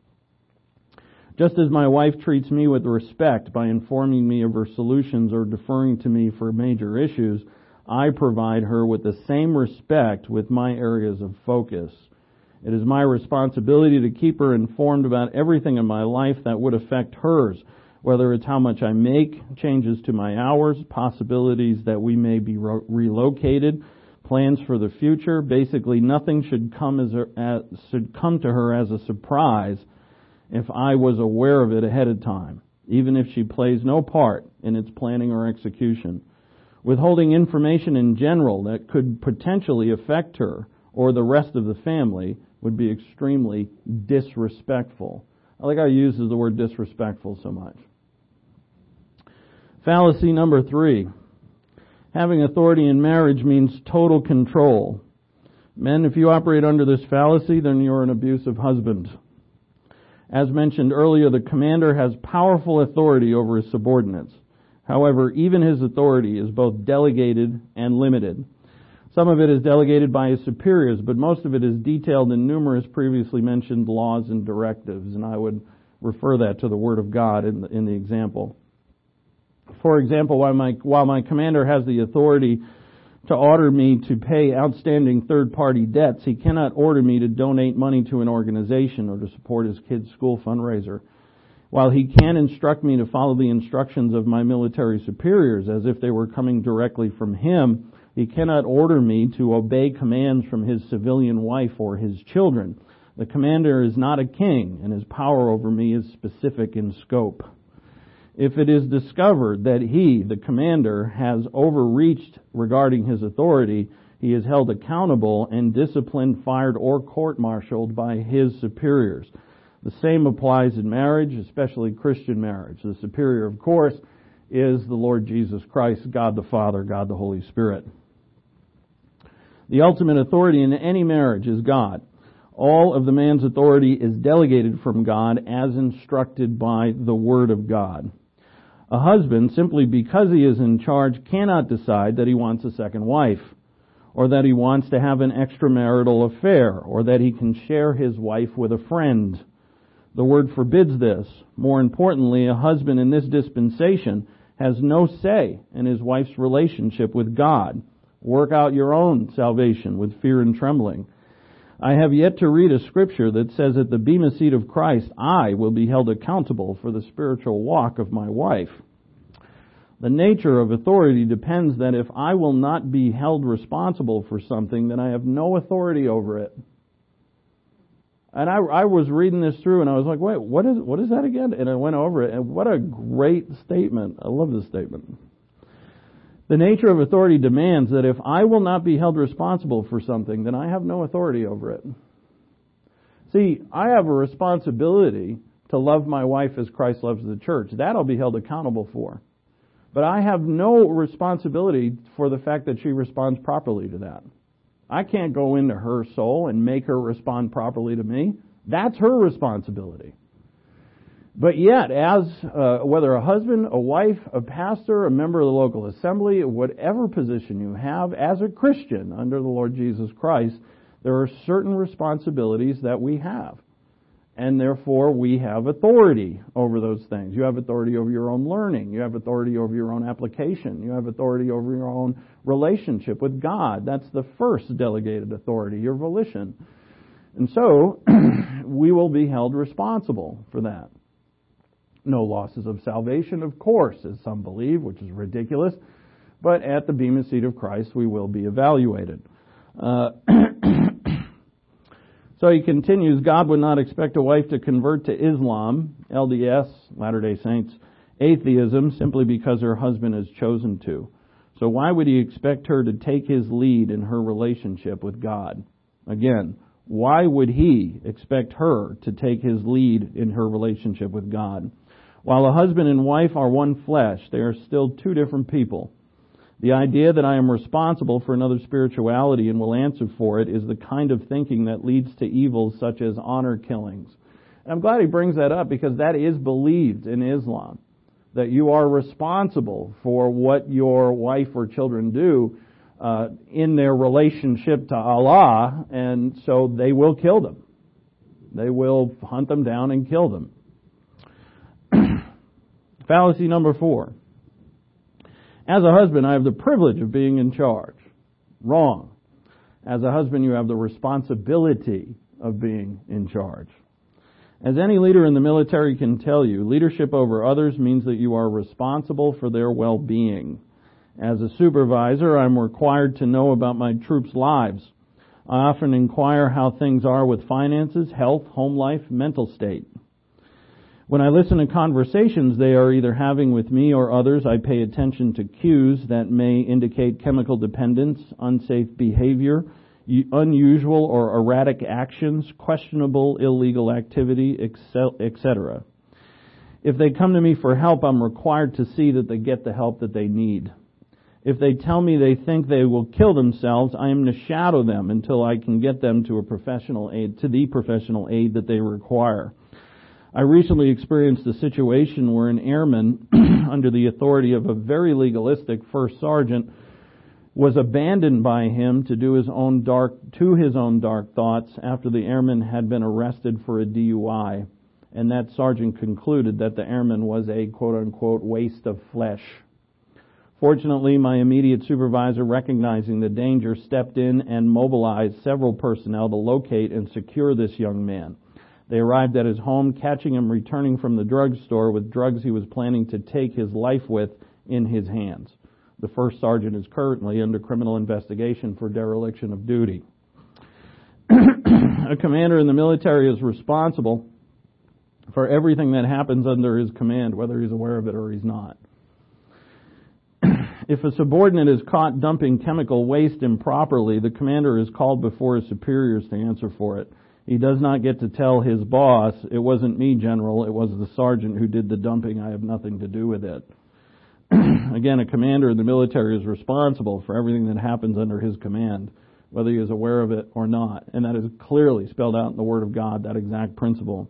Just as my wife treats me with respect by informing me of her solutions or deferring to me for major issues, I provide her with the same respect with my areas of focus. It is my responsibility to keep her informed about everything in my life that would affect hers, whether it's how much I make, changes to my hours, possibilities that we may be re- relocated, plans for the future. Basically, nothing should come as a, as, should come to her as a surprise if I was aware of it ahead of time, even if she plays no part in its planning or execution. Withholding information in general that could potentially affect her or the rest of the family would be extremely disrespectful. I like how he uses the word disrespectful so much. Fallacy number three. Having authority in marriage means total control. Men, if you operate under this fallacy, then you're an abusive husband. As mentioned earlier, the commander has powerful authority over his subordinates. However, even his authority is both delegated and limited. Some of it is delegated by his superiors, but most of it is detailed in numerous previously mentioned laws and directives, and I would refer that to the Word of God in the, in the example. For example, while my, while my commander has the authority to order me to pay outstanding third-party debts, he cannot order me to donate money to an organization or to support his kids' school fundraiser. While he can instruct me to follow the instructions of my military superiors as if they were coming directly from him, he cannot order me to obey commands from his civilian wife or his children. The commander is not a king, and his power over me is specific in scope. If it is discovered that he, the commander, has overreached regarding his authority, he is held accountable and disciplined, fired, or court-martialed by his superiors. The same applies in marriage, especially Christian marriage. The superior, of course, is the Lord Jesus Christ, God the Father, God the Holy Spirit. The ultimate authority in any marriage is God. All of the man's authority is delegated from God as instructed by the Word of God. A husband, simply because he is in charge, cannot decide that he wants a second wife, or that he wants to have an extramarital affair, or that he can share his wife with a friend. The Word forbids this. More importantly, a husband in this dispensation has no say in his wife's relationship with God. Work out your own salvation with fear and trembling. I have yet to read a scripture that says at the bema seat of Christ, I will be held accountable for the spiritual walk of my wife. The nature of authority depends that if I will not be held responsible for something, then I have no authority over it. And I, I was reading this through and I was like, wait, what is, what is that again? And I went over it, and what a great statement. I love this statement. The nature of authority demands that if I will not be held responsible for something, then I have no authority over it. See, I have a responsibility to love my wife as Christ loves the church. That I'll be held accountable for. But I have no responsibility for the fact that she responds properly to that. I can't go into her soul and make her respond properly to me. That's her responsibility. But yet, as uh, whether a husband, a wife, a pastor, a member of the local assembly, whatever position you have, as a Christian under the Lord Jesus Christ, there are certain responsibilities that we have. And therefore, we have authority over those things. You have authority over your own learning. You have authority over your own application. You have authority over your own relationship with God. That's the first delegated authority, your volition. And so, we will be held responsible for that. No losses of salvation, of course, as some believe, which is ridiculous. But at the bema seat of Christ, we will be evaluated. Uh, so he continues, God would not expect a wife to convert to Islam, L D S, Latter-day Saints, atheism, simply because her husband has chosen to. So why would he expect her to take his lead in her relationship with God? Again, why would he expect her to take his lead in her relationship with God? While a husband and wife are one flesh, they are still two different people. The idea that I am responsible for another spirituality and will answer for it is the kind of thinking that leads to evils such as honor killings. And I'm glad he brings that up because that is believed in Islam, that you are responsible for what your wife or children do uh, in their relationship to Allah, and so they will kill them. They will hunt them down and kill them. Fallacy number four. As a husband, I have the privilege of being in charge. Wrong. As a husband, you have the responsibility of being in charge. As any leader in the military can tell you, leadership over others means that you are responsible for their well-being. As a supervisor, I'm required to know about my troops' lives. I often inquire how things are with finances, health, home life, mental state. When I listen to conversations they are either having with me or others, I pay attention to cues that may indicate chemical dependence, unsafe behavior, unusual or erratic actions, questionable illegal activity, et cetera. If they come to me for help, I'm required to see that they get the help that they need. If they tell me they think they will kill themselves, I am to shadow them until I can get them to a professional aid, to the professional aid that they require. I recently experienced a situation where an airman, under the authority of a very legalistic first sergeant, was abandoned by him to do his own dark, to his own dark thoughts after the airman had been arrested for a D U I. And that sergeant concluded that the airman was a quote-unquote waste of flesh. Fortunately, my immediate supervisor, recognizing the danger, stepped in and mobilized several personnel to locate and secure this young man. They arrived at his home, catching him returning from the drugstore with drugs he was planning to take his life with in his hands. The first sergeant is currently under criminal investigation for dereliction of duty. A commander in the military is responsible for everything that happens under his command, whether he's aware of it or he's not. If a subordinate is caught dumping chemical waste improperly, the commander is called before his superiors to answer for it. He does not get to tell his boss, it wasn't me, General, it was the sergeant who did the dumping, I have nothing to do with it. Again, a commander in the military is responsible for everything that happens under his command, whether he is aware of it or not. And that is clearly spelled out in the Word of God, that exact principle.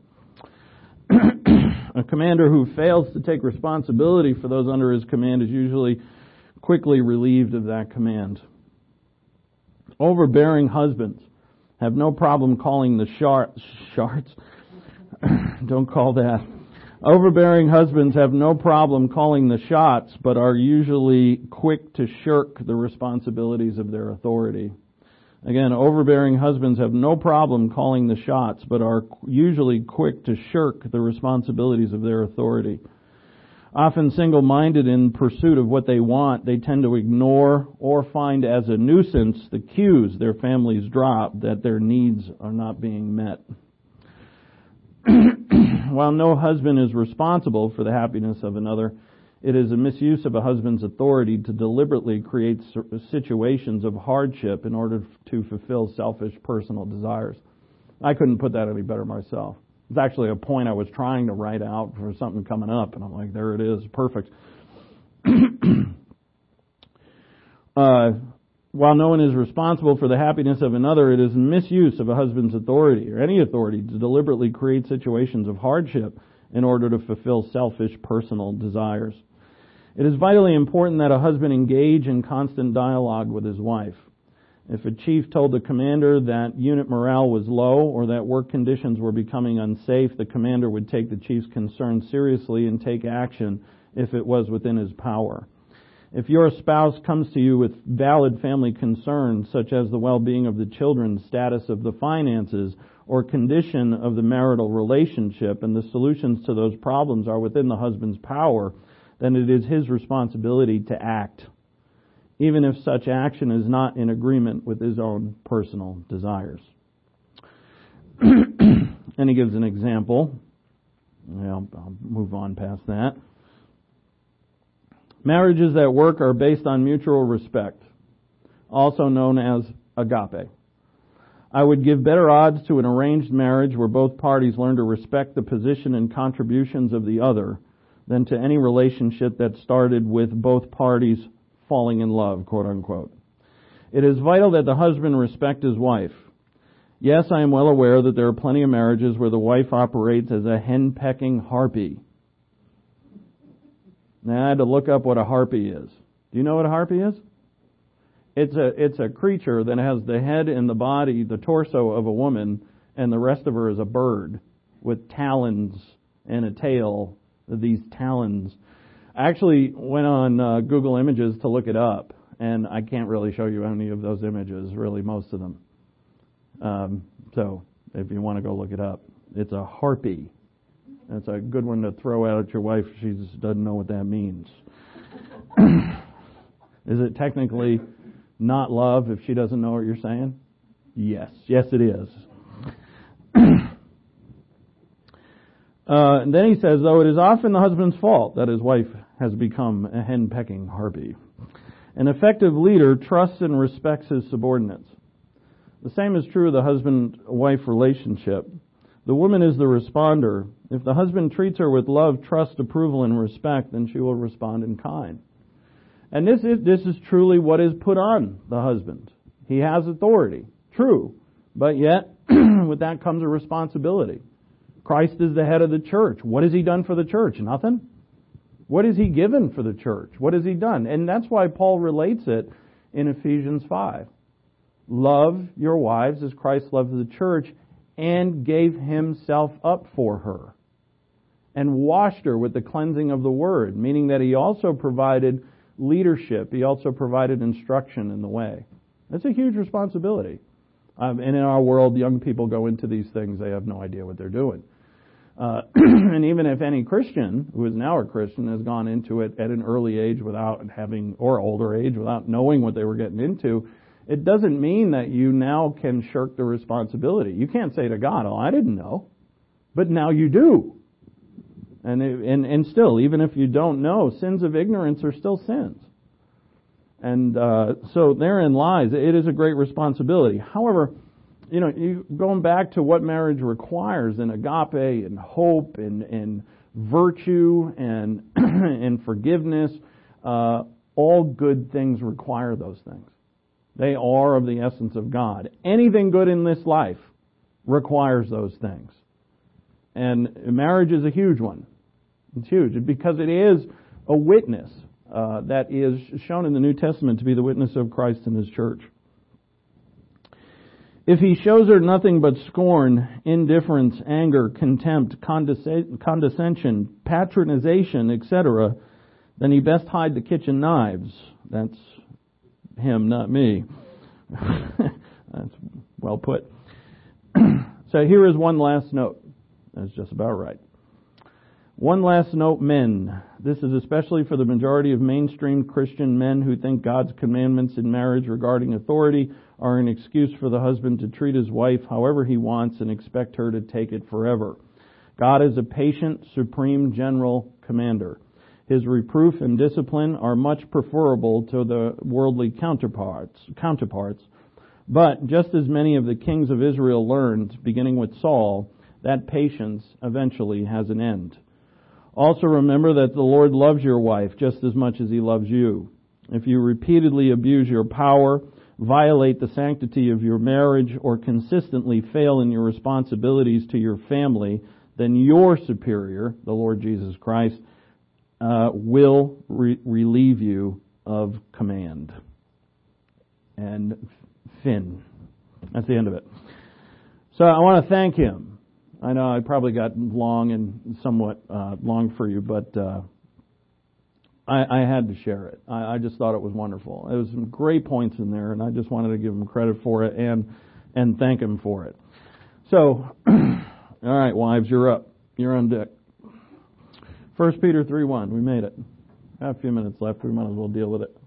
A commander who fails to take responsibility for those under his command is usually quickly relieved of that command. Overbearing husbands have no problem calling the shar- sharts. Don't call that. Overbearing husbands have no problem calling the shots, but are usually quick to shirk the responsibilities of their authority. Again, overbearing husbands have no problem calling the shots, but are usually quick to shirk the responsibilities of their authority. Often single-minded in pursuit of what they want, they tend to ignore or find as a nuisance the cues their families drop that their needs are not being met. While no husband is responsible for the happiness of another, it is a misuse of a husband's authority to deliberately create situations of hardship in order to fulfill selfish personal desires. I couldn't put that any better myself. It's actually a point I was trying to write out for something coming up, and I'm like, there it is, perfect. uh, while no one is responsible for the happiness of another, it is misuse of a husband's authority, or any authority, to deliberately create situations of hardship in order to fulfill selfish personal desires. It is vitally important that a husband engage in constant dialogue with his wife. If a chief told the commander that unit morale was low or that work conditions were becoming unsafe, the commander would take the chief's concern seriously and take action if it was within his power. If your spouse comes to you with valid family concerns, such as the well-being of the children, status of the finances, or condition of the marital relationship, and the solutions to those problems are within the husband's power, then it is his responsibility to act, even if such action is not in agreement with his own personal desires. And he gives an example. Well, I'll move on past that. Marriages at work are based on mutual respect, also known as agape. I would give better odds to an arranged marriage where both parties learn to respect the position and contributions of the other than to any relationship that started with both parties falling in love, quote unquote. It is vital that the husband respect his wife. Yes, I am well aware that there are plenty of marriages where the wife operates as a hen-pecking harpy. Now, I had to look up what a harpy is. Do you know what a harpy is? It's a it's a creature that has the head and the body, the torso of a woman, and the rest of her is a bird with talons and a tail. These talons. I actually went on uh, Google Images to look it up, and I can't really show you any of those images, really most of them. Um, so if you want to go look it up, it's a harpy. That's a good one to throw out at your wife. She just doesn't know what that means. Is it technically not love if she doesn't know what you're saying? Yes. Yes, it is. Uh, and then he says, though it is often the husband's fault that his wife has become a hen-pecking harpy. An effective leader trusts and respects his subordinates. The same is true of the husband-wife relationship. The woman is the responder. If the husband treats her with love, trust, approval, and respect, then she will respond in kind. And this is, this is truly what is put on the husband. He has authority. True. But yet, with that comes a responsibility. Christ is the head of the church. What has he done for the church? Nothing. What has he given for the church? What has he done? And that's why Paul relates it in Ephesians five. Love your wives as Christ loved the church and gave himself up for her and washed her with the cleansing of the word, meaning that he also provided leadership. He also provided instruction in the way. That's a huge responsibility. Um, and in our world, young people go into these things, they have no idea what they're doing. Uh, and even if any Christian who is now a Christian has gone into it at an early age without having, or older age, without knowing what they were getting into, it doesn't mean that you now can shirk the responsibility. You can't say to God, oh, I didn't know. But now you do. And, it, and, and still, even if you don't know, sins of ignorance are still sins. And uh, so therein lies, it is a great responsibility. However, you know, you, going back to what marriage requires in agape and hope and, and virtue and, and forgiveness, uh, all good things require those things. They are of the essence of God. Anything good in this life requires those things. And marriage is a huge one. It's huge because it is a witness uh, that is shown in the New Testament to be the witness of Christ and His church. If he shows her nothing but scorn, indifference, anger, contempt, condesc- condescension, patronization, et cetera, then he best hide the kitchen knives. That's him, not me. That's well put. So here is one last note. That's just about right. One last note, men. This is especially for the majority of mainstream Christian men who think God's commandments in marriage regarding authority are an excuse for the husband to treat his wife however he wants and expect her to take it forever. God is a patient, supreme general commander. His reproof and discipline are much preferable to the worldly counterparts, counterparts. But just as many of the kings of Israel learned, beginning with Saul, that patience eventually has an end. Also remember that the Lord loves your wife just as much as He loves you. If you repeatedly abuse your power, violate the sanctity of your marriage, or consistently fail in your responsibilities to your family, then your superior, the Lord Jesus Christ, uh, will re- relieve you of command. And fin. That's the end of it. So I want to thank Him. I know I probably got long and somewhat uh, long for you, but uh, I, I had to share it. I, I just thought it was wonderful. There was some great points in there, and I just wanted to give him credit for it and and thank him for it. So, all right, wives, you're up. You're on deck. First Peter three one. We made it. I have a few minutes left. We might as well deal with it.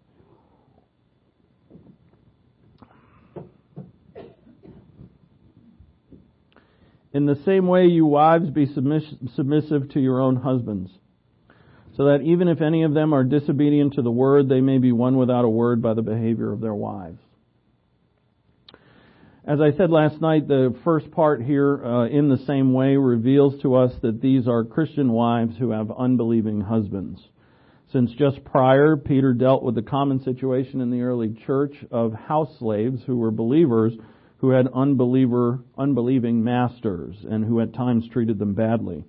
In the same way, you wives, be submiss- submissive to your own husbands, so that even if any of them are disobedient to the word, they may be won without a word by the behavior of their wives. As I said last night, the first part here, uh, in the same way, reveals to us that these are Christian wives who have unbelieving husbands. Since just prior, Peter dealt with the common situation in the early church of house slaves who were believers who had unbeliever, unbelieving masters and who at times treated them badly.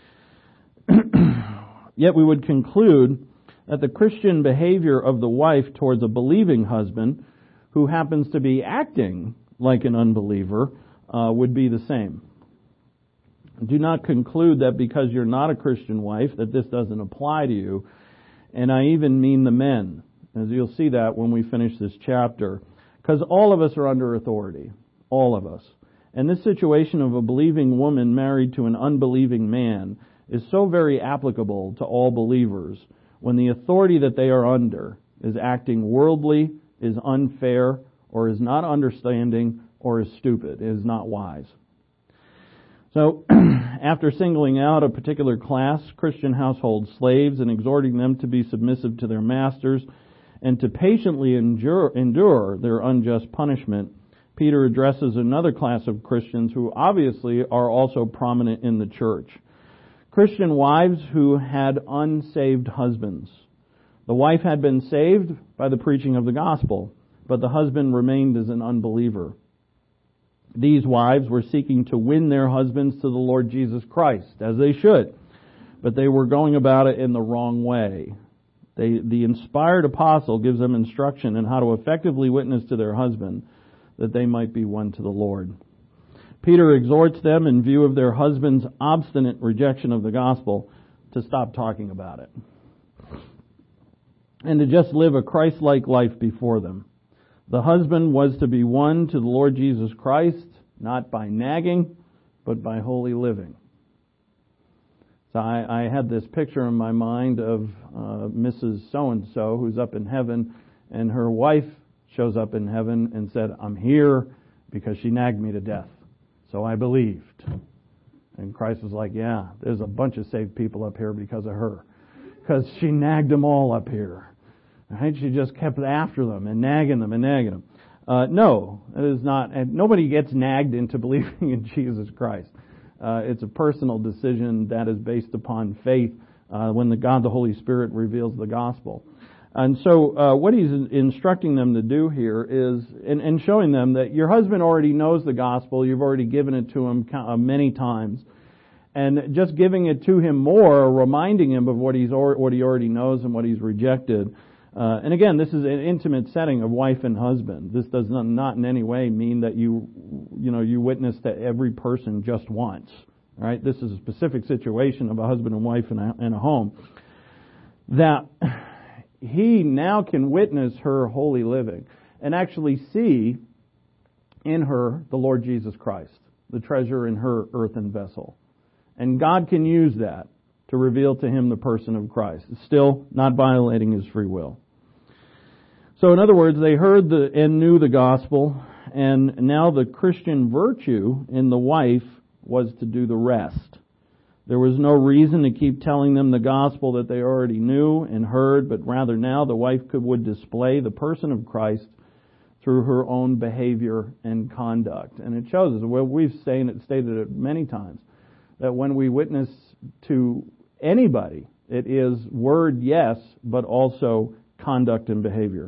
Yet we would conclude that the Christian behavior of the wife towards a believing husband who happens to be acting like an unbeliever uh, would be the same. Do not conclude that because you're not a Christian wife that this doesn't apply to you. And I even mean the men, as you'll see that when we finish this chapter, because all of us are under authority. All of us. And this situation of a believing woman married to an unbelieving man is so very applicable to all believers when the authority that they are under is acting worldly, is unfair, or is not understanding, or is stupid, is not wise. So, after singling out a particular class, Christian household slaves, and exhorting them to be submissive to their masters and to patiently endure, endure their unjust punishment, Peter addresses another class of Christians who obviously are also prominent in the church. Christian wives who had unsaved husbands. The wife had been saved by the preaching of the gospel, but the husband remained as an unbeliever. These wives were seeking to win their husbands to the Lord Jesus Christ, as they should, but they were going about it in the wrong way. They, the inspired apostle gives them instruction in how to effectively witness to their husband, that they might be won to the Lord. Peter exhorts them, in view of their husband's obstinate rejection of the gospel, to stop talking about it and to just live a Christ-like life before them. The husband was to be won to the Lord Jesus Christ, not by nagging, but by holy living. So I, I had this picture in my mind of uh, Missus So-and-so who's up in heaven, and her wife shows up in heaven and said, I'm here because she nagged me to death. So I believed. And Christ was like, yeah, there's a bunch of saved people up here because of her. Because she nagged them all up here. Right? She just kept after them and nagging them and nagging them. Uh, no, it is not. And nobody gets nagged into believing in Jesus Christ. Uh, it's a personal decision that is based upon faith uh, when the God, the Holy Spirit, reveals the gospel. And so uh, what he's instructing them to do here is, and, and showing them that your husband already knows the gospel, you've already given it to him many times, and just giving it to him more, reminding him of what he's what he already knows and what he's rejected, Uh, and again, this is an intimate setting of wife and husband. This does not, not in any way mean that you, you know, you witness to every person just once. Right? This is a specific situation of a husband and wife in a, in a home. That he now can witness her holy living and actually see in her the Lord Jesus Christ, the treasure in her earthen vessel. And God can use that to reveal to him the person of Christ, still not violating his free will. So in other words, they heard the, and knew the gospel, and now the Christian virtue in the wife was to do the rest. There was no reason to keep telling them the gospel that they already knew and heard, but rather now the wife could, would display the person of Christ through her own behavior and conduct. And it shows us, well, we've stated, stated it many times, that when we witness to anybody, it is word, yes, but also conduct and behavior.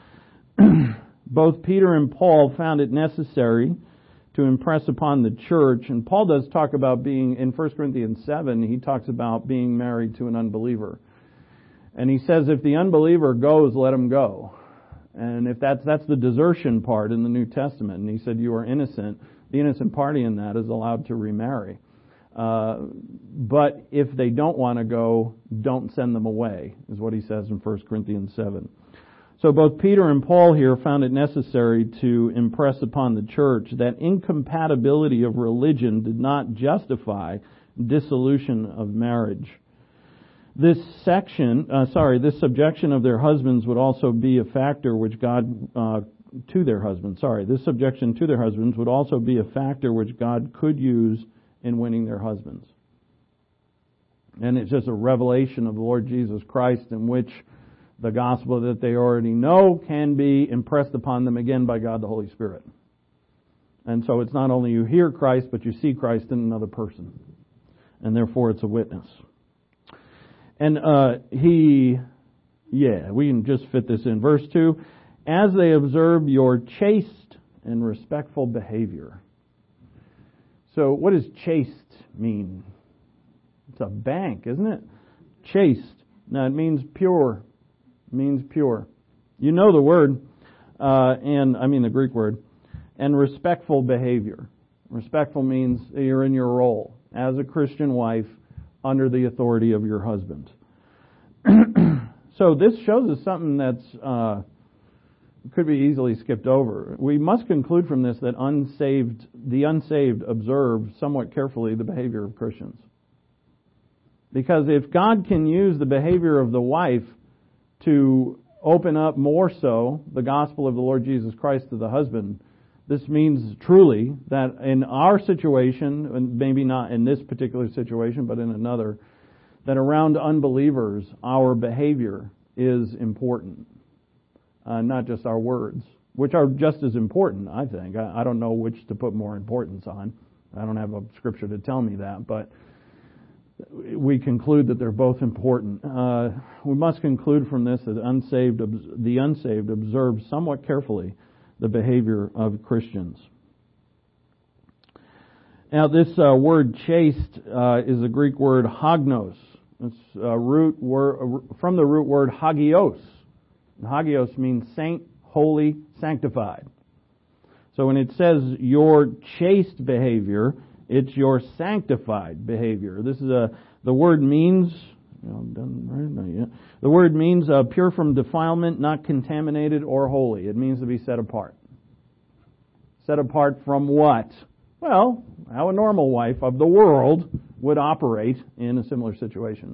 Both Peter and Paul found it necessary to impress upon the church, and Paul does talk about being, in First Corinthians seven, he talks about being married to an unbeliever. And he says, if the unbeliever goes, let him go. And if that's, that's the desertion part in the New Testament. And he said, you are innocent. The innocent party in that is allowed to remarry. Uh, but if they don't want to go, don't send them away, is what he says in First Corinthians seven. So both Peter and Paul here found it necessary to impress upon the church that incompatibility of religion did not justify dissolution of marriage. This section, uh, sorry, this subjection of their husbands would also be a factor which God, uh, to their husbands, sorry, this subjection to their husbands would also be a factor which God could use in winning their husbands. And it's just a revelation of the Lord Jesus Christ in which the gospel that they already know can be impressed upon them again by God the Holy Spirit. And so it's not only you hear Christ, but you see Christ in another person. And therefore it's a witness. And uh, he, yeah, we can just fit this in. Verse two, as they observe your chaste and respectful behavior. So what does chaste mean? It's a bank, isn't it? Chaste. Now it means pure. It means pure. You know the word, uh, and I mean the Greek word. And respectful behavior. Respectful means you're in your role as a Christian wife under the authority of your husband. So this shows us something that's uh, could be easily skipped over. We must conclude from this that unsaved, the unsaved observe somewhat carefully the behavior of Christians. Because if God can use the behavior of the wife to open up more so the gospel of the Lord Jesus Christ to the husband, this means truly that in our situation, and maybe not in this particular situation, but in another, that around unbelievers, our behavior is important. Uh, not just our words, which are just as important, I think. I, I don't know which to put more importance on. I don't have a scripture to tell me that, but we conclude that they're both important. Uh, we must conclude from this that unsaved, the unsaved observe somewhat carefully the behavior of Christians. Now, this uh, word chaste uh, is a Greek word hagnos. It's a root word from the root word hagios. And hagios means saint, holy, sanctified. So when it says your chaste behavior, it's your sanctified behavior. This is a the word means. You know, I'm done right now, yeah. The word means uh, pure from defilement, not contaminated or holy. It means to be set apart. Set apart from what? Well, how a normal wife of the world would operate in a similar situation.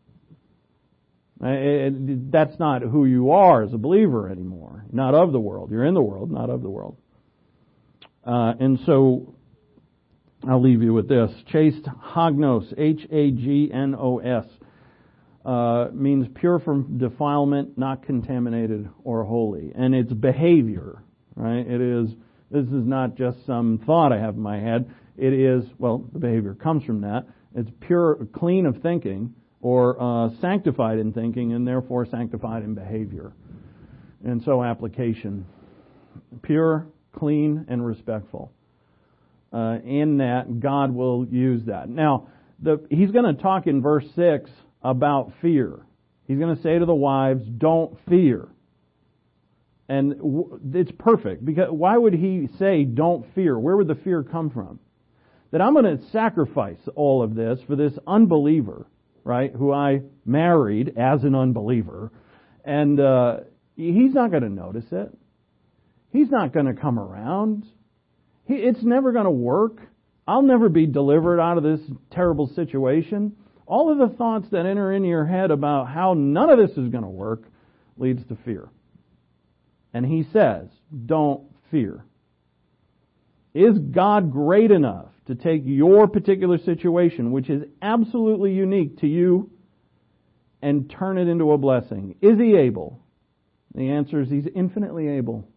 It, that's not who you are as a believer anymore. Not of the world. You're in the world, not of the world. Uh, and so, I'll leave you with this. Chaste hagnos, H A G N O S, uh, means pure from defilement, not contaminated or holy. And it's behavior, right? It is, this is not just some thought I have in my head. It is, well, the behavior comes from that. It's pure, clean of thinking, or uh, sanctified in thinking, and therefore sanctified in behavior. And so application. Pure, clean, and respectful. Uh, in that, God will use that. Now, the, he's going to talk in verse six about fear. He's going to say to the wives, don't fear. And it's perfect, because why would he say don't fear? Where would the fear come from? That I'm going to sacrifice all of this for this unbeliever, right, who I married as an unbeliever, and uh, he's not going to notice it. He's not going to come around. He, it's never going to work. I'll never be delivered out of this terrible situation. All of the thoughts that enter into your head about how none of this is going to work leads to fear. And he says, don't fear. Is God great enough to take your particular situation, which is absolutely unique to you, and turn it into a blessing? Is He able? The answer is He's infinitely able.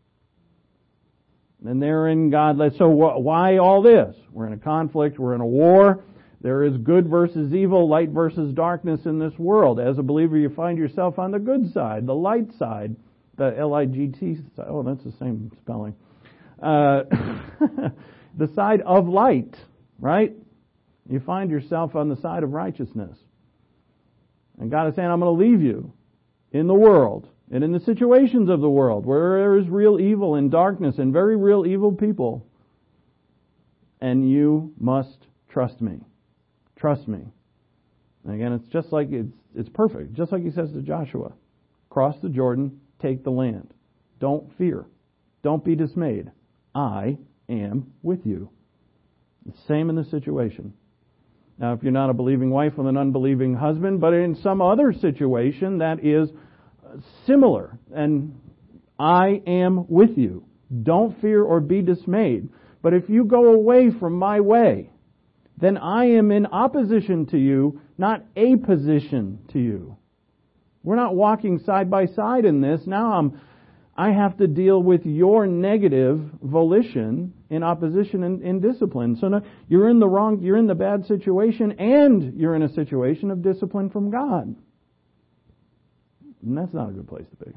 And therein God led. So why all this? We're in a conflict. We're in a war. There is good versus evil, light versus darkness in this world. As a believer, you find yourself on the good side, the light side, the L I G T side. Oh, that's the same spelling. Uh, the side of light, right? You find yourself on the side of righteousness. And God is saying, I'm going to leave you in the world and in the situations of the world where there is real evil and darkness and very real evil people. And you must trust me. Trust me. And again, it's just like it's it's perfect. Just like He says to Joshua, cross the Jordan, take the land. Don't fear. Don't be dismayed. I am with you. The same in the situation. Now, if you're not a believing wife with an unbelieving husband, but in some other situation that is similar, and I am with you. Don't fear or be dismayed. But if you go away from my way, then I am in opposition to you, not a position to you. We're not walking side by side in this. Now I'm, I have to deal with your negative volition in opposition and in discipline. So now you're in the wrong, you're in the bad situation, and you're in a situation of discipline from God. And that's not a good place to be.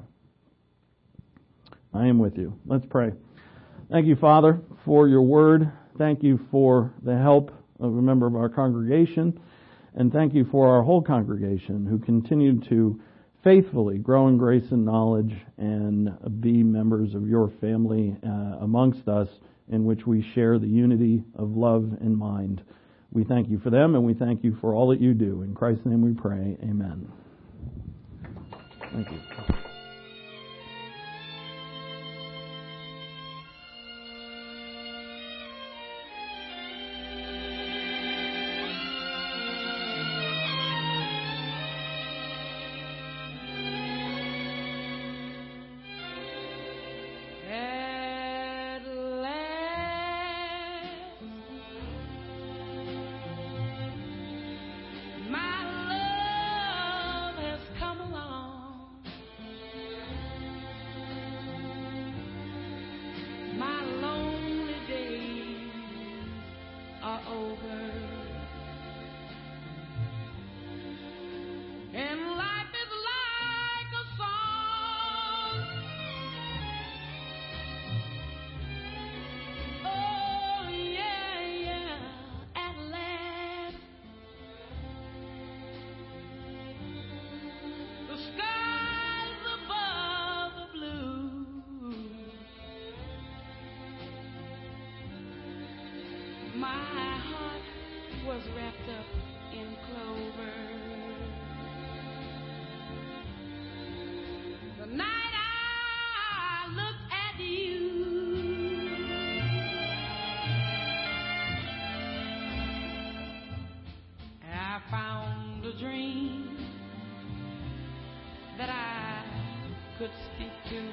I am with you. Let's pray. Thank you, Father, for your word. Thank you for the help of a member of our congregation. And thank you for our whole congregation who continue to faithfully grow in grace and knowledge and be members of your family uh, amongst us, in which we share the unity of love and mind. We thank you for them, and we thank you for all that you do. In Christ's name we pray. Amen. Thank you. My heart was wrapped up in clover. The night I looked at you, I found a dream that I could speak to,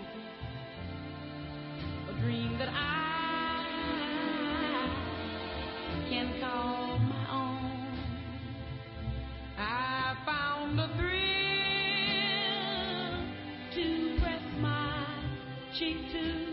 a dream that I can call my own. I found a thrill to press my cheek to.